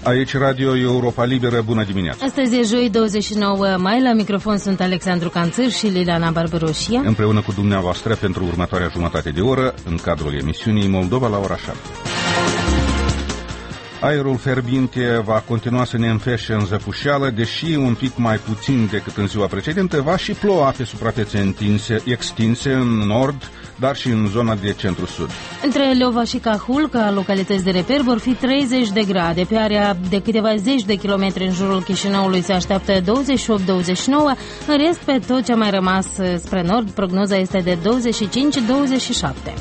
Aici Radio Europa Liberă, bună dimineața! Astăzi e joi 29 mai, la microfon sunt Alexandru Canțâr și Liliana Barbaroșia. Împreună cu dumneavoastră pentru următoarea jumătate de oră, în cadrul emisiunii Moldova la ora 7. Aerul fierbinte va continua să ne înfeșe în zăpușeală, deși un pic mai puțin decât în ziua precedentă, va și ploua pe suprafețe extinse în nord, dar și în zona de centru-sud. Între Leova și Cahul, ca localități de reper, vor fi 30 de grade. Pe area de câteva zeci de kilometri în jurul Chișinăului se așteaptă 28-29, în rest, pe tot ce a mai rămas spre nord, prognoza este de 25-27.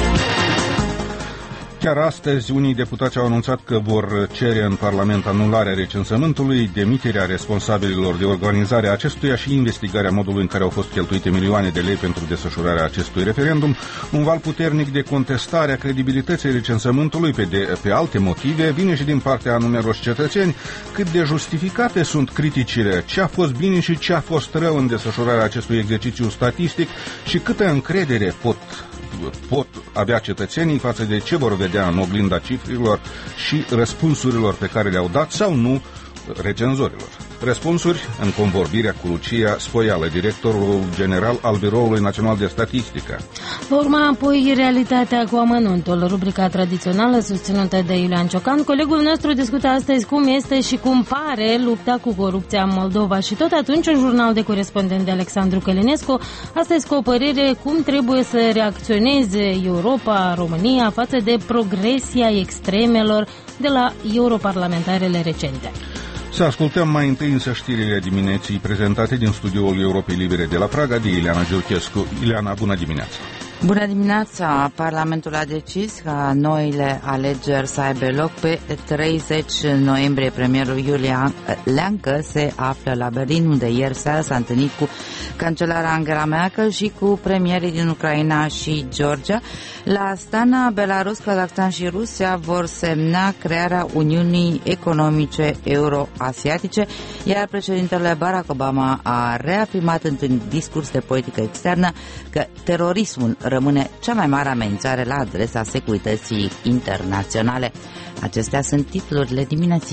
Chiar astăzi, unii deputați au anunțat că vor cere în Parlament anularea recensământului, demiterea responsabililor de organizare a acestuia și investigarea modului în care au fost cheltuite milioane de lei pentru desfășurarea acestui referendum. Un val puternic de contestare a credibilității recensământului pe alte motive vine și din partea a numeroși cetățeni. Cât de justificate sunt criticile, ce a fost bine și ce a fost rău în desfășurarea acestui exercițiu statistic și câtă încredere pot avea cetățenii față de ce vor vedea în oglinda cifrilor și răspunsurilor pe care le-au dat sau nu recenzorilor. Răspunsuri în convorbirea cu Lucia Spoială, directorul general al Biroului Național de Statistică. Va urma apoi Realitatea cu amănuntul, rubrica tradițională susținută de Iulian Ciocan. Colegul nostru discută astăzi cum este și cum pare lupta cu corupția în Moldova și tot atunci un jurnal de corespondent de Alexandru Călinescu, astăzi cu o părere cum trebuie să reacționeze Europa, România față de progresia extremelor de la europarlamentarele recente. Să ascultăm mai întâi însă știrile dimineții prezentate din studioul Europei Libere de la Praga de Ileana Georgescu. Ileana, bună dimineața! Bună dimineața! Parlamentul a decis ca noile alegeri să aibă loc pe 30 noiembrie. Premierul Iulie Leancă se află la Berlin, unde ieri seara s-a întâlnit cu cancelara Angela Merkel și cu premierii din Ucraina și Georgia. La Astana, Belarus, Kazakhstan și Rusia vor semna crearea Uniunii Economice Euro-Asiatice, iar președintele Barack Obama a reafirmat într-un discurs de politică externă că terorismul rămâne cea mai mare amenințare la adresa securității internaționale. Acestea sunt titlurile dimineții.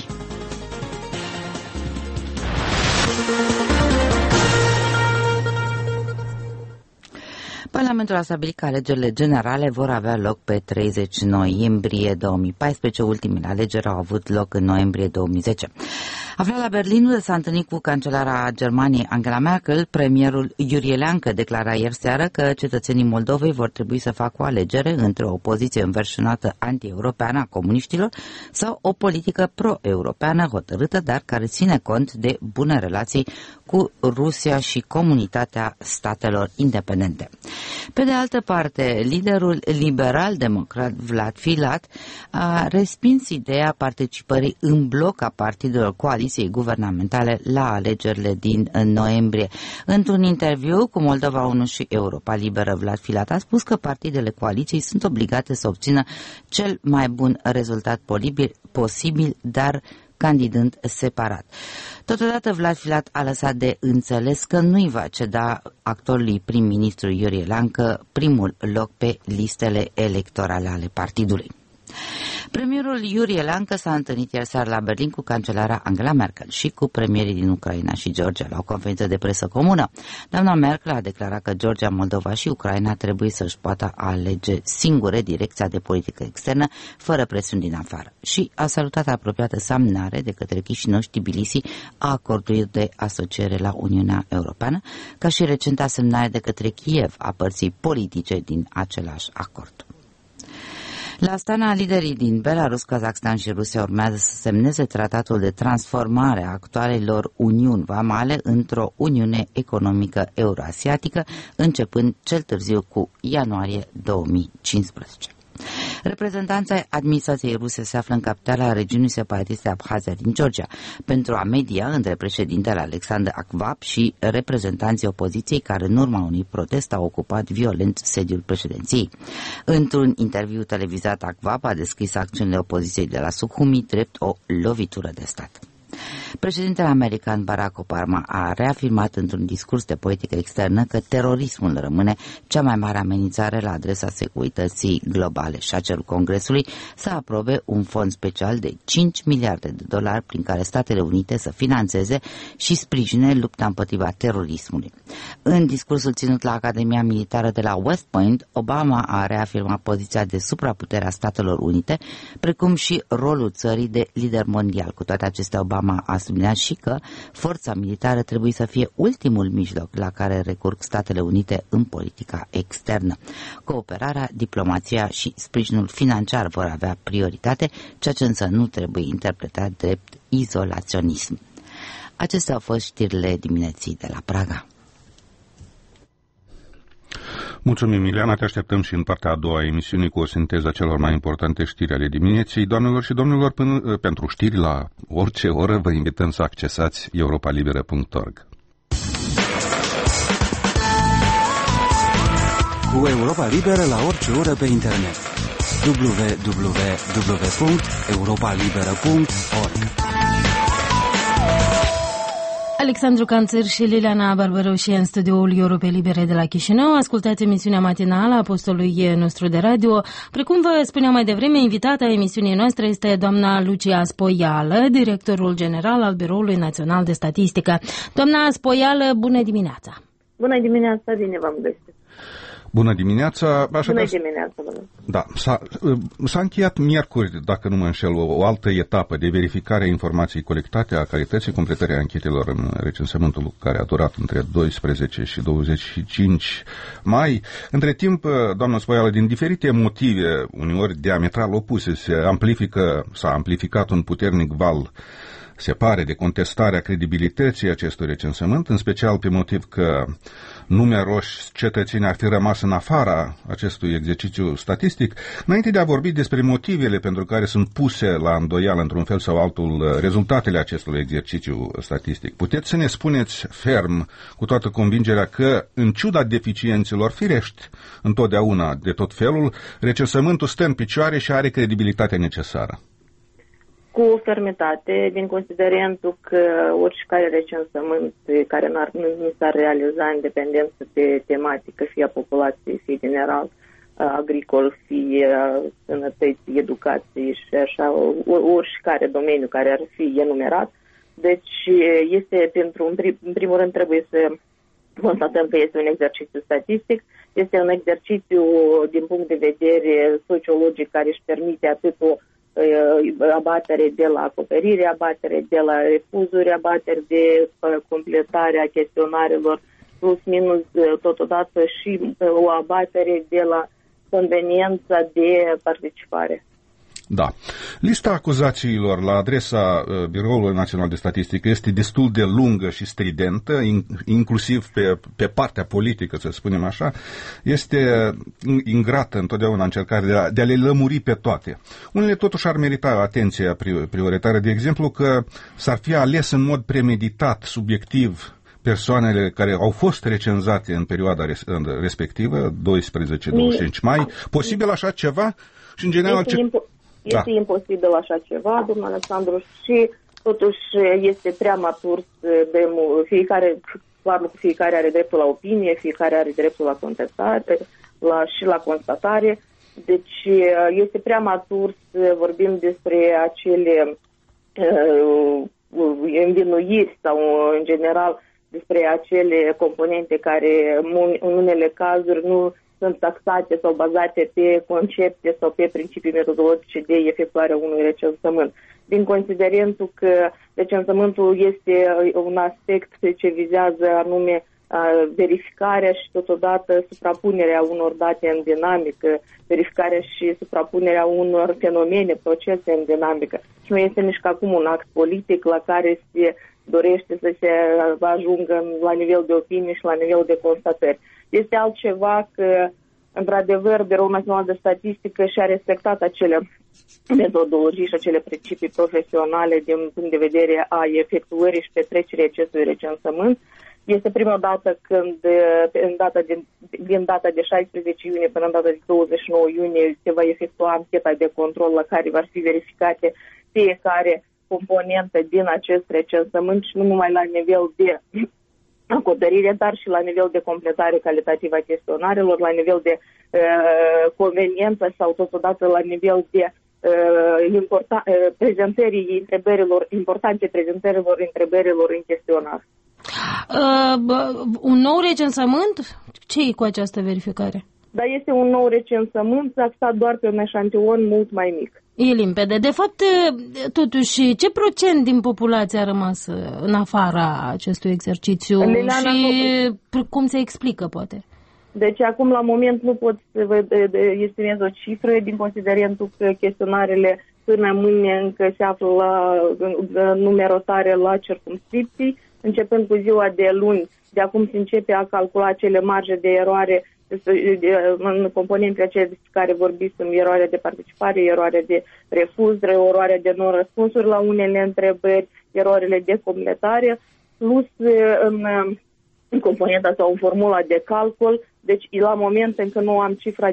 Parlamentul a stabilit că alegerile generale vor avea loc pe 30 noiembrie 2014. Ultimele alegeri au avut loc în noiembrie 2010. Aflat la Berlin, unde s-a întâlnit cu cancelara Germaniei Angela Merkel, premierul Iulie Leancă declara ieri seară că cetățenii Moldovei vor trebui să facă o alegere între o poziție înverșunată anti-europeană a comuniștilor sau o politică pro-europeană hotărâtă, dar care ține cont de bune relații cu Rusia și comunitatea statelor independente. Pe de altă parte, liderul liberal-democrat Vlad Filat a respins ideea participării în bloc a partidelor coaliției guvernamentale la alegerile din noiembrie. Într-un interviu cu Moldova 1 și Europa Liberă, Vlad Filat a spus că partidele coaliției sunt obligate să obțină cel mai bun rezultat posibil, dar candidând separat. Totodată, Vlad Filat a lăsat de înțeles că nu-i va ceda actualului prim-ministru Iulie Leancă primul loc pe listele electorale ale partidului. Premierul Iulie Leancă s-a întâlnit ieri seară la Berlin cu cancelara Angela Merkel și cu premierii din Ucraina și Georgia la o conferință de presă comună. Doamna Merkel a declarat că Georgia, Moldova și Ucraina trebuie să-și poată alege singure direcția de politică externă, fără presiuni din afară, și a salutat apropiată semnare de către Chișinău și Tbilisi a acordului de asociere la Uniunea Europeană, ca și recenta semnare de către Kiev a părții politice din același acord. La Astana, liderii din Belarus, Kazakhstan și Rusia urmează să semneze tratatul de transformare a actualelor uniuni vamale într-o uniune economică euroasiatică, începând cel târziu cu ianuarie 2015. Reprezentanța administrației ruse se află în capitala regiunii separatiste Abhazia din Georgia pentru a media între președintele Alexander Akvap și reprezentanții opoziției care în urma unui protest au ocupat violent sediul președinției. Într-un interviu televizat, Akvap a descris acțiunile opoziției de la Sukhumi drept o lovitură de stat. Președintele american Barack Obama a reafirmat într-un discurs de politică externă că terorismul rămâne cea mai mare amenințare la adresa securității globale și a cerut Congresului să aprobe un fond special de 5 miliarde de dolari prin care Statele Unite să financeze și sprijine lupta împotriva terorismului. În discursul ținut la Academia Militară de la West Point, Obama a reafirmat poziția de supraputere a Statelor Unite, precum și rolul țării de lider mondial. Cu toate acestea, Obama a subliniat și că forța militară trebuie să fie ultimul mijloc la care recurg Statele Unite în politica externă. Cooperarea, diplomația și sprijinul financiar vor avea prioritate, ceea ce însă nu trebuie interpretat drept izolaționism. Acestea au fost știrile dimineții de la Praga. Mulțumim, Ileana, te așteptăm și în partea a doua a emisiunii cu o sinteză a celor mai importante știri ale dimineții. Doamnelor și domnilor, pentru știri la orice oră vă invităm să accesați europalibera.org. Cu Europa Liberă la orice oră pe internet. www.europalibera.org. Alexandru Canțăr și Liliana Barbăroșie în studioul Europei Libere de la Chișinău. Ascultați emisiunea matinală a postului nostru de radio. Precum vă spuneam mai devreme, invitata emisiunii noastre este doamna Lucia Spoială, directorul general al Biroului Național de Statistică. Doamna Spoială, bună dimineața! Bună dimineața, bine v-am găsit! Bună dimineața! Bună dimineața! Da, s-a încheiat miercuri, dacă nu mă înșel, o altă etapă de verificare a informației colectate, a calității completării anchetelor în recensământul care a durat între 12 și 25 mai. Între timp, doamnă Spoială, din diferite motive, uneori diametral opuse, s-a amplificat un puternic val, se pare, de contestarea credibilității acestui recensământ, în special pe motiv că numeroși cetățeni ar fi rămas în afara acestui exercițiu statistic. Înainte de a vorbi despre motivele pentru care sunt puse la îndoială într-un fel sau altul rezultatele acestui exercițiu statistic, puteți să ne spuneți ferm, cu toată convingerea, că, în ciuda deficiențelor firești, întotdeauna de tot felul, recensământul stă în picioare și are credibilitatea necesară? Cu fermitate, din considerentul că oricare recensământ care nu s-ar realiza în dependență de tematică, fie a populației, fie general agricol, fie sănătății, educației și așa, oricare domeniu care ar fi enumerat. Deci este în primul rând trebuie să constatăm că este un exercițiu statistic, este un exercițiu din punct de vedere sociologic care își permite atât o abatere de la acoperire, abatere de la refuzuri, abatere de completarea chestionarelor, plus minus totodată și o abatere de la conveniența de participare. Da. Lista acuzațiilor la adresa Biroului Național de Statistică este destul de lungă și stridentă, inclusiv pe partea politică, să spunem așa. Este ingrată întotdeauna încercarea de a le lămuri pe toate. Unele totuși ar merita atenția prioritară, de exemplu că s-ar fi ales în mod premeditat, subiectiv, persoanele care au fost recenzate în perioada respectivă, 12-25 mai. Posibil așa ceva? Și în general... Este imposibil așa ceva, domnul Alexandru, și totuși este prea matur de fiecare are dreptul la opinie, fiecare are dreptul la contestare și la constatare. Deci este prea matur să vorbim despre acele învinuiri sau în general despre acele componente care în unele cazuri nu sunt taxate sau bazate pe concepte sau pe principii metodologice de efectuarea unui recensământ. Din considerentul că recensământul este un aspect ce vizează anume verificarea și totodată suprapunerea unor date în dinamică, verificarea și suprapunerea unor fenomene, procese în dinamică. Și nu este nici acum un act politic la care se dorește să se ajungă la nivel de opinie și la nivel de constatări. Este altceva că, într-adevăr, Biroul Național de Statistică și-a respectat acele metodologii și acele principii profesionale din punct de vedere a efectuării și petrecerii acestui recensământ. Este prima dată când, din data de 16 iunie până în data de 29 iunie, se va efectua ancheta de control la care vor fi verificate fiecare componentă din acest recensământ și nu numai la nivel de acoperire, dar și la nivel de completare calitativă a chestionarelor, la nivel de conveniență sau totodată la nivel de prezentării importante prezentărilor întrebărilor în chestionar. Un nou recensământ? Ce e cu această verificare? Dar este un nou recensământ axat doar pe un eșantion mult mai mic. E limpede. De fapt, totuși, ce procent din populație a rămas în afara acestui exercițiu și cum se explică, poate? Deci acum, la moment, nu pot să vă estimez o cifră din considerentul că chestionarele până mâine încă se află la numerotare la circumscripții. Începând cu ziua de luni, de acum se începe a calcula acele marje de eroare în componentele acelea despre care vorbisem, eroarea de participare, eroarea de refuz, eroarea de non-răspunsuri la unele întrebări, eroarele de completare, plus în componenta sau în formula de calcul. Deci, la moment încă nu am cifra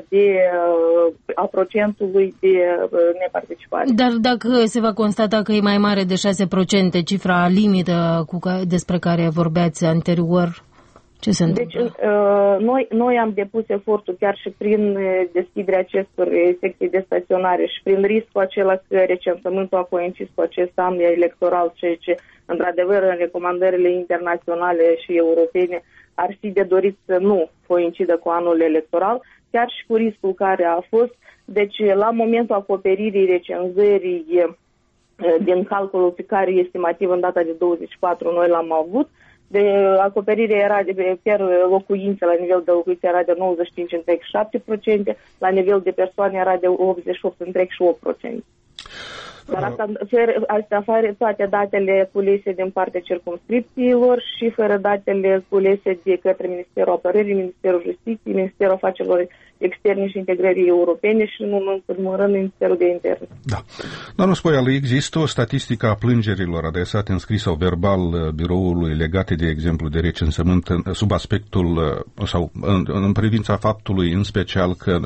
a procentului de neparticipare. Dar dacă se va constata că e mai mare de 6%, cifra limită despre care vorbeați anterior, ce se întâmplă? Deci, noi am depus efortul chiar și prin deschiderea acestor secții de staționare și prin riscul acela că recensământul a coincis cu acest an electoral, ceea ce, într-adevăr, în recomandările internaționale și europene ar fi de dorit să nu coincidă cu anul electoral, chiar și cu riscul care a fost. Deci, la momentul acoperirii recenzării din calculul pe care e estimativ în data de 24, noi l-am avut, de acoperire era per locuință, la nivel de locuință era de 95,7%, la nivel de persoane era de 88,8%. Dar asta fără toate datele culese din partea circumscripțiilor și fără datele culese de către Ministerul Apărării, Ministerul Justiției, Ministerul Afacerilor Externe și Integrării Europene și, nu în primul rând, Ministerul de Interne. Da. Doamnă Spoială, există o statistică a plângerilor adresate în scris sau verbal biroului legate, de exemplu, de recensământ sub aspectul sau în privința faptului, în special, că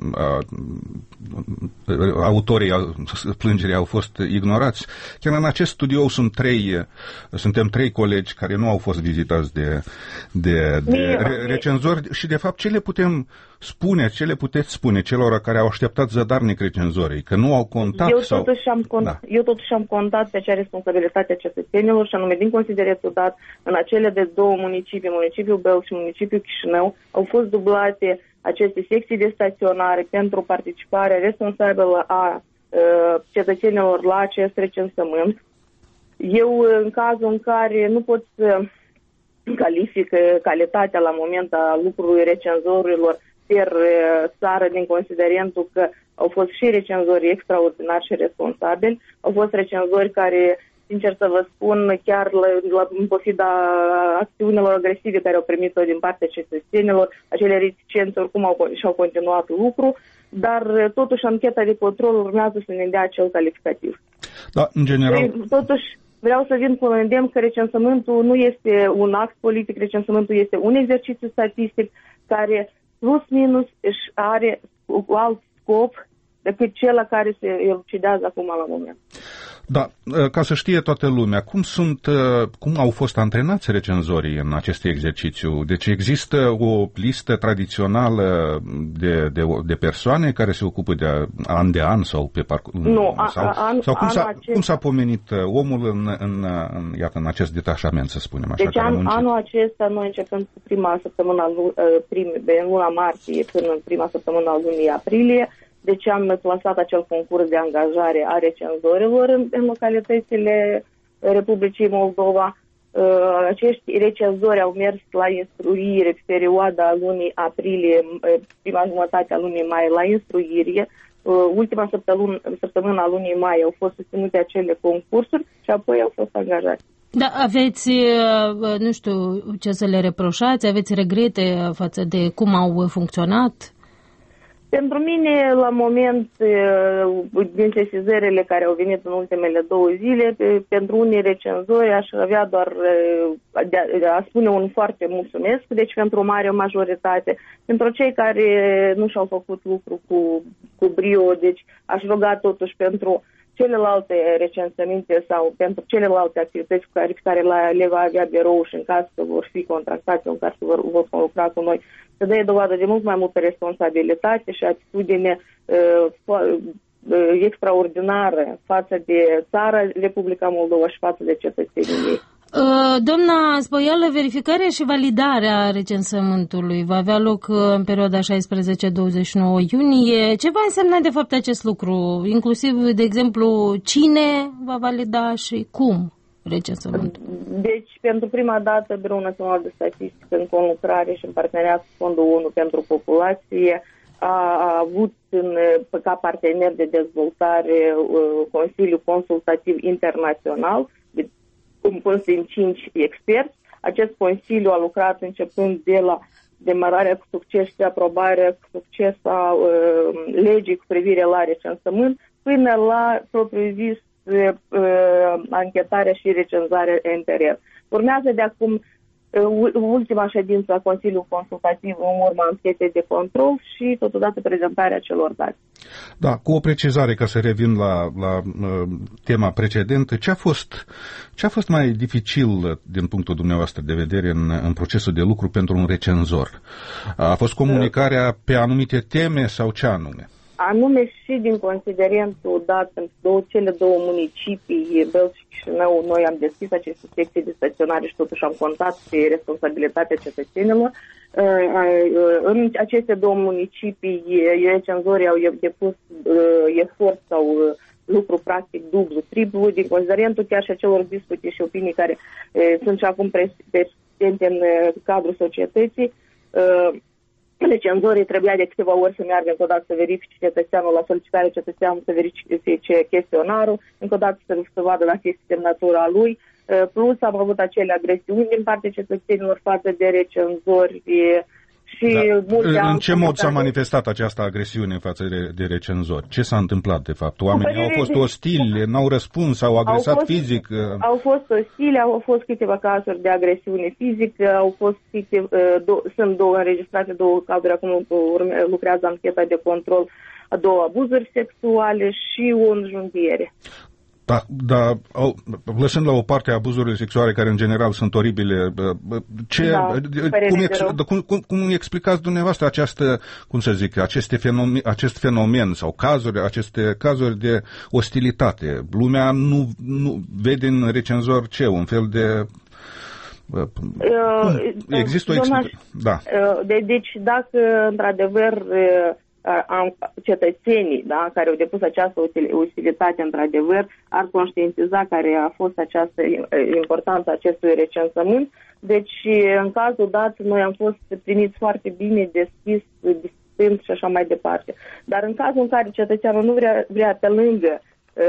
autorii plângerii au fost ignorați. Chiar în acest studio suntem trei colegi care nu au fost vizitați de recenzori și, de fapt, ce le puteți spune celor care au așteptat zădarnic recenzorii, că nu au contat? Eu totuși am contat pe acea responsabilitate a cetățenilor și anume din considerentul dat în acele de două municipii, municipiul Belz și municipiul Chișinău, au fost dublate aceste secții de staționare pentru participarea responsabilă a cetățenilor la acest recensământ. Eu, în cazul în care nu pot să calific calitatea la moment a lucrului recenzorilor per țară, din considerentul că au fost și recenzori extraordinari și responsabili, au fost recenzori care, sincer să vă spun, chiar în pofida acțiunilor agresive care au primit-o din partea cetățenilor, acele reticențe oricum și-au continuat lucru, dar totuși ancheta de control urmează să ne dea acel calificativ. Da, în general... Totuși, vreau să vin cu un îndemn că recensământul nu este un act politic, recensământul este un exercițiu statistic care plus minus își are alt scop decât cel la care se elucidează acum la moment. Da, ca să știe toată lumea, cum au fost antrenați recenzorii în acest exercițiu? Deci există o listă tradițională de persoane care se ocupă de an de an sau pe parcurs? Nu, cum s-a pomenit omul în acest detașament, să spunem așa? Deci anul acesta, noi începând cu prima săptămână, de luna martie până în prima săptămână a lunii aprilie, deci am plasat acel concurs de angajare a recenzorilor în localitățile Republicii Moldova. Acești recenzori au mers la instruire pe perioada lunii aprilie, prima jumătate a lunii mai la instruire. Ultima săptămână a lunii mai au fost susținute acele concursuri și apoi au fost angajați. Da, aveți, nu știu ce să le reproșați, aveți regrete față de cum au funcționat? Pentru mine, la moment, din sesizările care au venit în ultimele 2 zile, pentru unii recenzori aș avea doar a spune un foarte mulțumesc, deci pentru o mare majoritate. Pentru cei care nu și-au făcut lucru cu brio, deci aș ruga totuși pentru celelalte recensăminte sau pentru celelalte activități pe care le va avea birou și în caz că vor fi contractați, în caz că vor lucra cu noi, să dea dovadă de mult mai multă responsabilitate și atitudine extraordinară față de țara Republica Moldova și față de cetățenii ei. Doamna Spoială, verificarea și validarea recensământului va avea loc în perioada 16-29 iunie. Ce va însemna de fapt acest lucru? Inclusiv, de exemplu, cine va valida și cum recensământul? Deci, pentru prima dată, Biroul Național de Statistică, în conlucrare și în parteneriat cu Fondul ONU pentru Populație, a avut ca partener de dezvoltare Consiliul Consultativ Internațional, compus din 5 experți. Acest consiliu a lucrat începând de la demararea cu succes și aprobarea cu succes a legii cu privire la recensământ, până la propriu-zis anchetarea și recenzarea interior. Urmează de acum ultima ședință a Consiliului Consultativ în urma anchetei de control și totodată prezentarea celor date. Da, cu o precizare ca să revin la tema precedentă, ce a fost mai dificil din punctul dumneavoastră de vedere în procesul de lucru pentru un recenzor? A fost comunicarea pe anumite teme sau ce anume? Anume și din considerentul dat pentru cele două municipii, Bălți și Chișinău, noi am deschis aceste secții de staționare și totuși am contat pe responsabilitatea cetățenilor. În aceste două municipii, recenzorii au depus efort sau lucru practic dublu, triplu, din considerentul chiar și acelor discuții și opinii care sunt și acum prezente în cadrul societății. Recenzorii trebuia de câteva ori să meargă încă o dată să verifice cetățeanul, la solicitarea cetățeanului să verifice chestionarul, încă o dată să vadă dacă este semnătura lui, plus am avut acele agresiuni din partea cetățenilor față de recenzori și în ce mod s-a manifestat această agresiune față de recenzori? Ce s-a întâmplat de fapt? Oamenii au fost ostili, n-au răspuns, au agresat fizic? Au fost ostili, au fost câteva cazuri de agresiune fizică, sunt înregistrate două cazuri, acum lucrează ancheta de control, două abuzuri sexuale și o înjunghiere. Da, lăsând la o parte abuzurile sexuale, care în general sunt oribile, cum explicați dumneavoastră acest fenomen sau aceste cazuri de ostilitate? Lumea nu vede în recenzor un fel de... Există o explicație? Da. Deci, dacă într-adevăr cetățenii, da, care au depus această ostilitate, într-adevăr, ar conștientiza care a fost această importanța acestui recensământ. Deci, în cazul dat, noi am fost primiți foarte bine, deschis, discutând și așa mai departe. Dar în cazul în care cetățeanul nu vrea pe lângă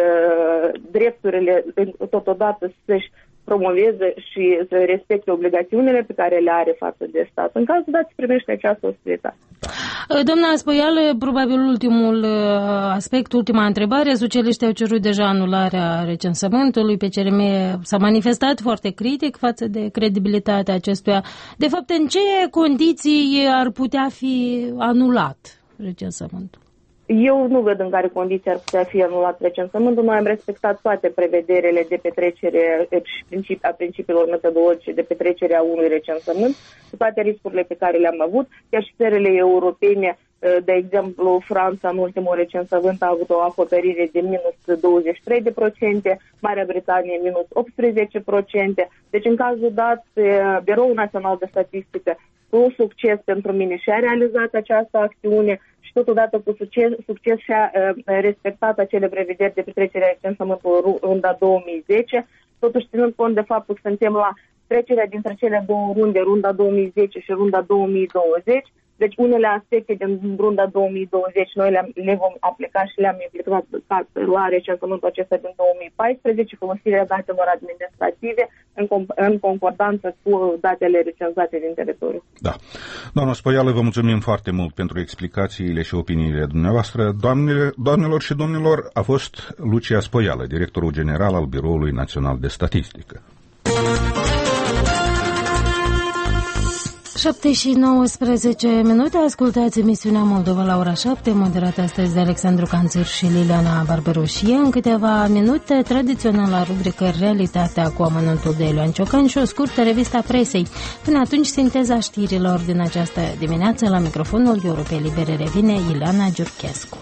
drepturile, totodată să-și promoveze și să respecte obligațiunile pe care le are față de stat. În cazul dat se primește această ostilitate. Doamna Spoială, probabil ultimul aspect, ultima întrebare. Socialiștii au cerut deja anularea recensământului. PCRM s-a manifestat foarte critic față de credibilitatea acestuia. De fapt, în ce condiții ar putea fi anulat recensământul? Eu nu văd în care condiții ar putea fi anulat recensământul. Noi am respectat toate prevederile de petrecere și a principiilor metodologice de petrecere a unui recensământ, cu toate riscurile pe care le-am avut. Chiar și țările europene, de exemplu, Franța în ultimul recensământ a avut o acoperire de minus 23%, Marea Britanie minus 18%. Deci, în cazul dat, Biroul Național de Statistică, cu succes pentru mine, și-a realizat această acțiune și totodată cu succes și-a respectat acele prevederi de petrecere a recensământului runda 2010, totuși ținând cont de faptul că suntem la trecerea dintre cele două runde, runda 2010 și runda 2020, deci unele aspecte din runda 2020 noi le vom aplica și le-am implicat la recensământul acesta din 2014, folosirea datelor administrative în concordanță cu datele recenzate din teritoriu. Da. Doamna Spoială, vă mulțumim foarte mult pentru explicațiile și opiniile dumneavoastră. Doamnelor și domnilor, a fost Lucia Spoială, directorul general al Biroului Național de Statistică. 7:19, ascultați emisiunea Moldova la ora 7, moderată astăzi de Alexandru Canțir și Liliana Barberoșie. În câteva minute, tradiționala rubrică Realitatea cu amănuntul de Iulian Ciocan și o scurtă revista presei. Până atunci, sinteza știrilor din această dimineață. La microfonul Europei Libere revine Ileana Giurchescu.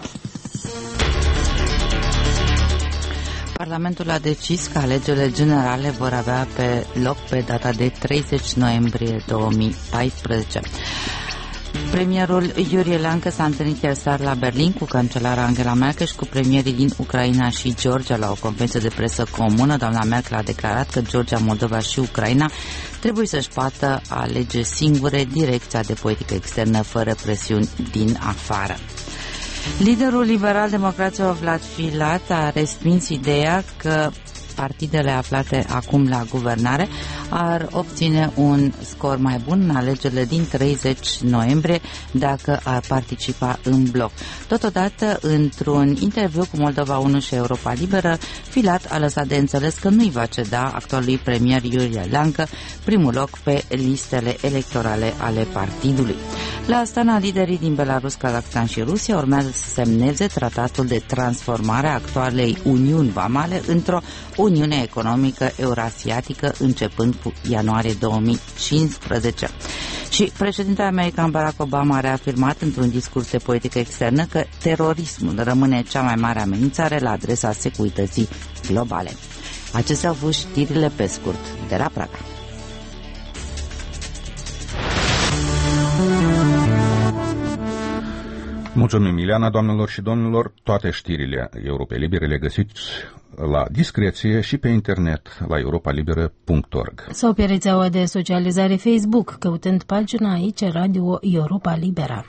Parlamentul a decis că alegerile generale vor avea loc pe data de 30 noiembrie 2014. Premierul Iurie Leancă s-a întâlnit ieri seară la Berlin cu cancelara Angela Merkel și cu premierii din Ucraina și Georgia la o conferință de presă comună. Doamna Merkel a declarat că Georgia, Moldova și Ucraina trebuie să-și poată alege singure direcția de politică externă fără presiuni din afară. Liderul liberal-democraților Vlad Filat a respins ideea că partidele aflate acum la guvernare ar obține un scor mai bun în alegerile din 30 noiembrie dacă ar participa în bloc. Totodată, într-un interviu cu Moldova 1 și Europa Liberă, Filat a lăsat de înțeles că nu-i va ceda actualului premier Iurie Leancă primul loc pe listele electorale ale partidului. La Astana, liderii din Belarus, Kazakhstan și Rusia urmează să semneze tratatul de transformare a actualei Uniuni Vamale într-o Uniune Economică Eurasiatică începând cu ianuarie 2015. Și președintele american Barack Obama a reafirmat într-un discurs de politică externă că terorismul rămâne cea mai mare amenințare la adresa securității globale. Acestea au fost știrile pe scurt de la Praga. Mulțumim, Ileana, doamnelor și domnilor. Toate știrile Europei Libere le găsiți la discreție și pe internet la europalibere.org. Sau pe rețeaua de socializare Facebook, căutând pagina aici Radio Europa Libera.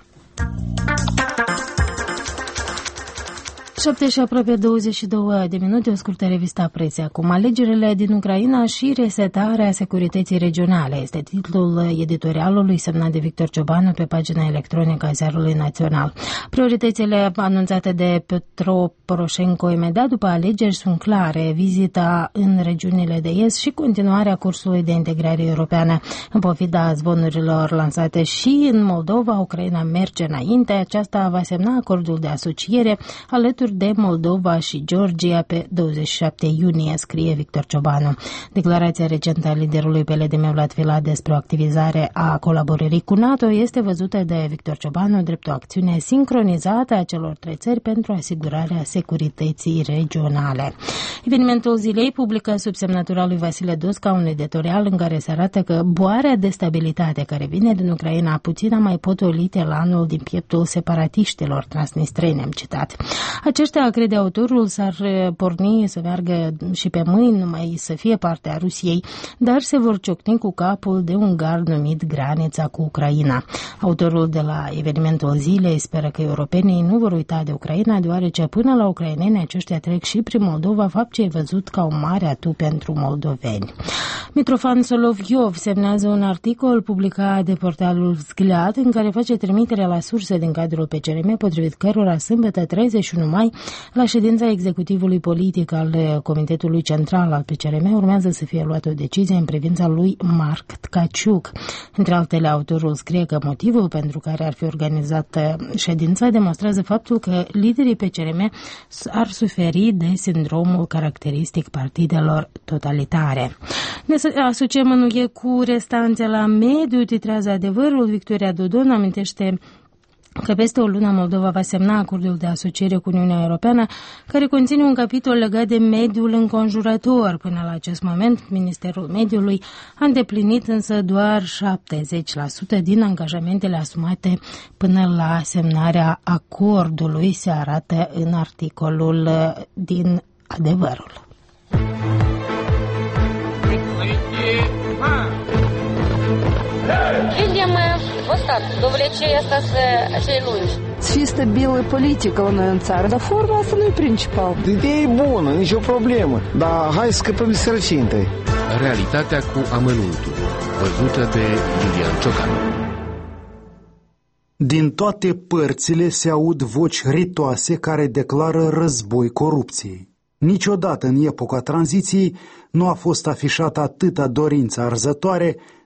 7 și aproape 22 de minute, o scurtă revista presei. Acum, alegerile din Ucraina și resetarea securității regionale. Este titlul editorialului semnat de Victor Ciobanu pe pagina electronică a Ziarului Național. Prioritățile anunțate de Petro Poroșenko imediat după alegeri sunt clare. Vizita în regiunile de est și continuarea cursului de integrare europeană. În pofida zvonurilor lansate și în Moldova, Ucraina merge înainte. Aceasta va semna acordul de asociere alături de Moldova și Georgia pe 27 iunie, scrie Victor Ciobanu. Declarația recentă a liderului PLDM Vlad Filat despre o activizare a colaborării cu NATO este văzută de Victor Ciobanu drept o acțiune sincronizată a celor trei țări pentru asigurarea securității regionale. Evenimentul zilei publică sub semnătura lui Vasile Dosca un editorial în care se arată că boarea de stabilitate care vine din Ucraina puțin a mai potolit elanul din pieptul separatiștilor transnistreni, am citat. Aceștia, crede autorul, s-ar porni să meargă și pe mâini numai să fie parte a Rusiei, dar se vor ciocni cu capul de un gard numit Granița cu Ucraina. Autorul de la evenimentul zilei speră că europenii nu vor uita de Ucraina, deoarece până la ucraineni aceștia trec și prin Moldova, fapt ce e văzut ca un mare atu pentru moldoveni. Mitrofan Soloviov semnează un articol publicat de portalul Vzgliad în care face trimitere la surse din cadrul PCRM, potrivit cărora sâmbătă 31 mai, la ședința executivului politic al Comitetului Central al PCRM urmează să fie luată o decizie în privința lui Marc Tkaciuc. Între altele, autorul scrie că motivul pentru care ar fi organizată ședința demonstrează faptul că liderii PCRM ar suferi de sindromul caracteristic partidelor totalitare. Ne asociem în UE cu restanțe la mediu, titrează Adevărul. Victoria Dodon amintește că peste o lună Moldova va semna acordul de asociere cu Uniunea Europeană, care conține un capitol legat de mediul înconjurător. Până la acest moment, Ministerul Mediului a îndeplinit însă doar 70% din angajamentele asumate până la semnarea acordului, se arată în articolul din Adevărul. Видим вот так, до влечения acei lungi. Să fie stabilă politică la noi în țară, dar forma asta nu e principal. Ideea e bună, nicio problemă, dar hai să scăpăm de sărăcie întâi. Realitatea cu amănuntul, văzută de Iulian Ciocan. Din toate părțile se aud voci ritoase care declară război corupției. Niciodată în epoca tranziției nu a fost afișată atâta dorință arzătoare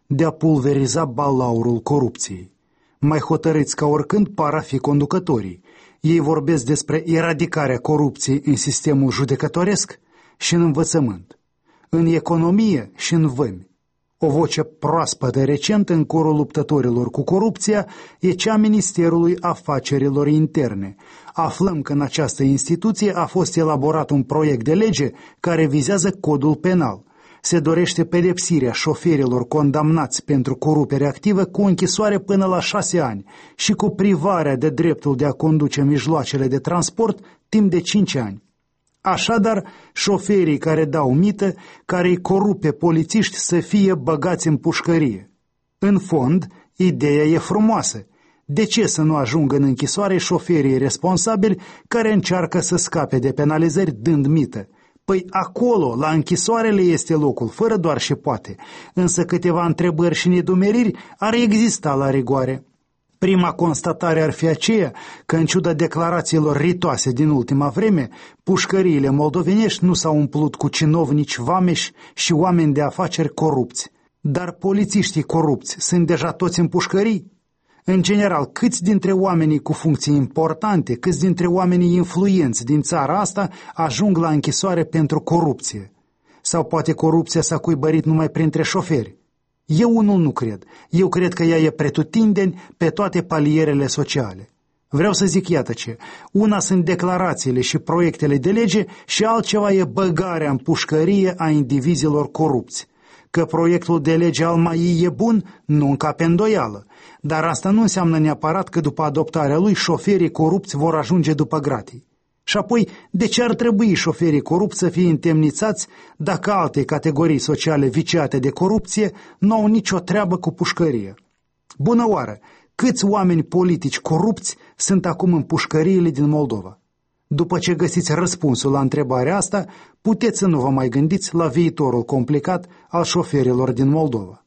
de a pulveriza balaurul corupției. Mai hotărâți ca oricând par a fi conducătorii. Ei vorbesc despre eradicarea corupției în sistemul judecătoresc și în învățământ, în economie și în vămi. O voce proaspătă recent în corul luptătorilor cu corupția e cea a Ministerului Afacerilor Interne. Aflăm că în această instituție a fost elaborat un proiect de lege care vizează codul penal. Se dorește pedepsirea șoferilor condamnați pentru corupere activă cu închisoare până la 6 ani și cu privarea de dreptul de a conduce mijloacele de transport timp de 5 ani. Așadar, șoferii care dau mită, care îi corup pe polițiști să fie băgați în pușcărie. În fond, ideea e frumoasă. De ce să nu ajungă în închisoare șoferii responsabili care încearcă să scape de penalizări dând mită? Păi acolo, la închisoare le este locul, fără doar și poate, însă câteva întrebări și nedumeriri ar exista la rigoare. Prima constatare ar fi aceea că, în ciuda declarațiilor ritoase din ultima vreme, pușcăriile moldovenești nu s-au umplut cu cinovnici vameși și oameni de afaceri corupți. Dar polițiștii corupți sunt deja toți în pușcării? În general, câți dintre oamenii cu funcții importante, câți dintre oamenii influenți din țara asta ajung la închisoare pentru corupție? Sau poate corupția s-a cuibărit numai printre șoferi? Eu unul nu cred. Eu cred că ea e pretutindeni pe toate palierele sociale. Vreau să zic iată ce. Una sunt declarațiile și proiectele de lege și altceva e băgarea în pușcărie a indivizilor corupți. Că proiectul de lege al MAI e bun, nu încape îndoială. Dar asta nu înseamnă neapărat că după adoptarea lui șoferii corupți vor ajunge după gratii. Și apoi, de ce ar trebui șoferii corupți să fie întemnițați dacă alte categorii sociale viciate de corupție nu au nicio treabă cu pușcărie? Bună oară! Câți oameni politici corupți sunt acum în pușcăriile din Moldova? După ce găsiți răspunsul la întrebarea asta, puteți să nu vă mai gândiți la viitorul complicat al șoferilor din Moldova.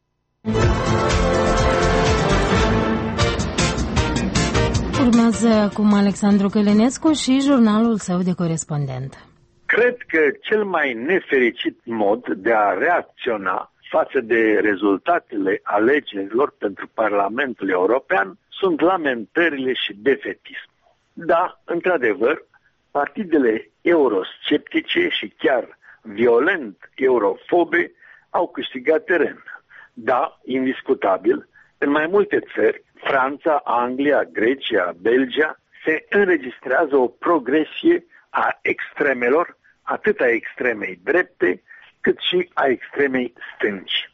Urmează acum Alexandru Călinescu și jurnalul său de corespondent. Cred că cel mai nefericit mod de a reacționa față de rezultatele alegerilor pentru Parlamentul European sunt lamentările și defetismul. Da, într-adevăr, partidele eurosceptice și chiar violent eurofobe au câștigat teren. Da, indiscutabil, în mai multe țări, Franța, Anglia, Grecia, Belgia, se înregistrează o progresie a extremelor, atât a extremei drepte, cât și a extremei stângi.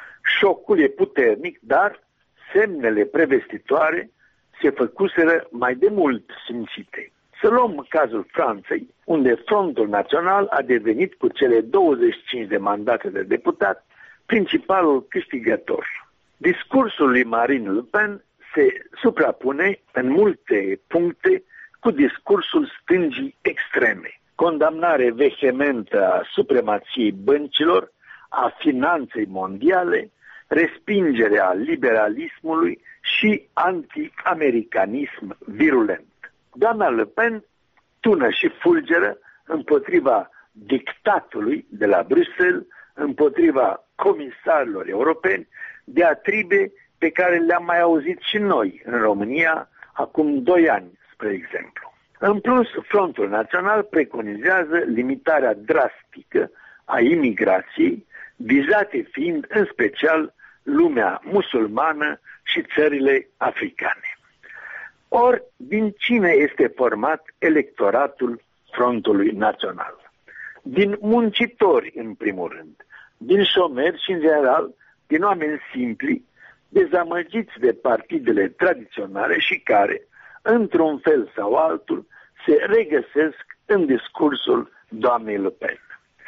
Șocul e puternic, dar semnele prevestitoare se făcuseră mai de mult simțite. Să luăm cazul Franței, unde Frontul Național a devenit cu cele 25 de mandate de deputat principalul câștigător. Discursul lui Marine Le Pen se suprapune în multe puncte cu discursul stângii extreme. Condamnare vehementă a supremației băncilor, a finanței mondiale, respingerea liberalismului și anti-americanism virulent. Doamna Le Pen tună și fulgeră împotriva dictatului de la Bruxelles, împotriva comisarilor europeni, diatribe pe care le-am mai auzit și noi în România acum 2 ani, spre exemplu. În plus, Frontul Național preconizează limitarea drastică a imigrației, vizate fiind în special lumea musulmană și țările africane. Ori, din cine este format electoratul Frontului Național? Din muncitori, în primul rând, din șomeri și, în general, din oameni simpli, dezamăgiți de partidele tradiționale și care, într-un fel sau altul, se regăsesc în discursul doamnei Le Pen.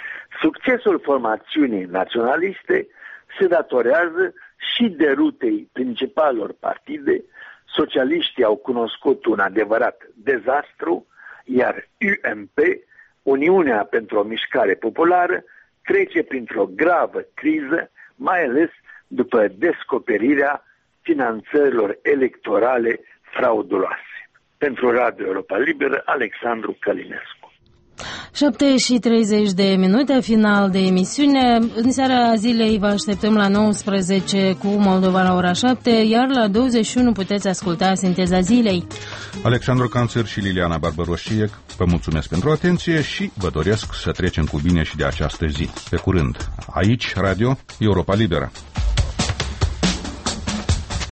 Succesul formațiunii naționaliste se datorează și derutei principalelor partide. Socialiștii au cunoscut un adevărat dezastru, iar UMP, Uniunea pentru o Mișcare Populară, trece printr-o gravă criză, mai ales după descoperirea finanțărilor electorale frauduloase. Pentru Radio Europa Liberă, Alexandru Călinescu. 7:30, final de emisiune. În seara zilei vă așteptăm la 19 cu Moldova la ora 7, iar la 21 puteți asculta Sinteza zilei. Alexandru Canțăr și Liliana Barbaroșiec vă mulțumesc pentru atenție și vă doresc să trecem cu bine și de această zi. Pe curând, aici, Radio Europa Liberă.